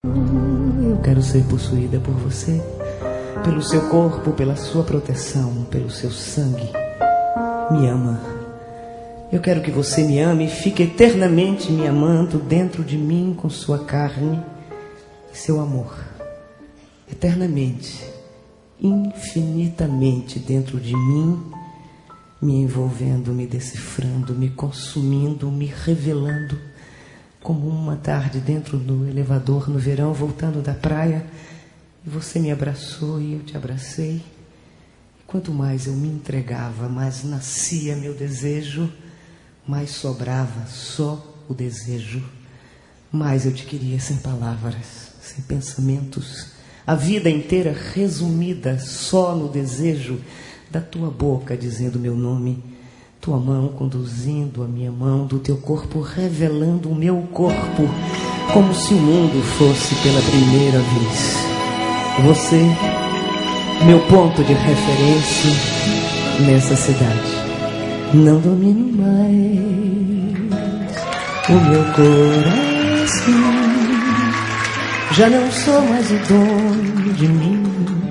Eu quero ser possuída por você, pelo seu corpo, pela sua proteção, pelo seu sangue. Me ama. Eu quero que você me ame e fique eternamente me amando dentro de mim com sua carne e seu amor. Eternamente, infinitamente dentro de mim, me envolvendo, me decifrando, me consumindo, me revelando, como uma tarde dentro do elevador no verão, voltando da praia, e você me abraçou e eu te abracei. E quanto mais eu me entregava, mais nascia meu desejo, mais sobrava só o desejo. Mais eu te queria sem palavras, sem pensamentos, a vida inteira resumida só no desejo da tua boca dizendo meu nome, tua mão conduzindo a minha mão, do teu corpo revelando o meu corpo, como se o mundo fosse pela primeira vez. Você, meu ponto de referência nessa cidade. Não domino mais o meu coração, já não sou mais o dono de mim.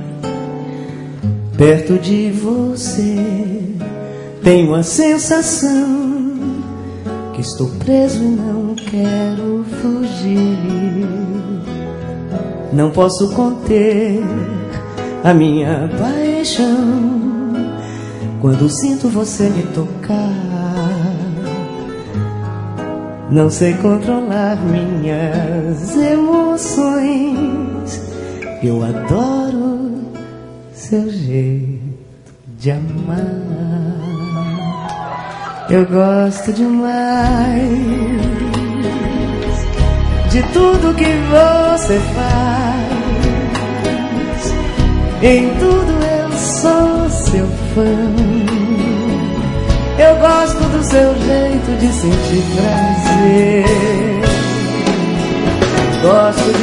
Perto de você tenho a sensação que estou preso e não quero fugir. Não posso conter a minha paixão quando sinto você me tocar. Não sei controlar minhas emoções. Eu adoro seu jeito de amar. Eu gosto demais de tudo que você faz. Em tudo eu sou seu fã. Eu gosto do seu jeito de sentir prazer. Gosto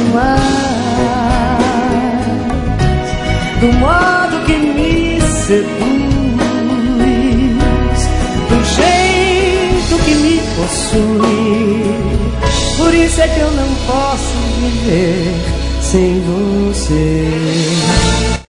demais do modo que me seduz, do jeito que me possui. Por isso é que eu não posso viver sem você.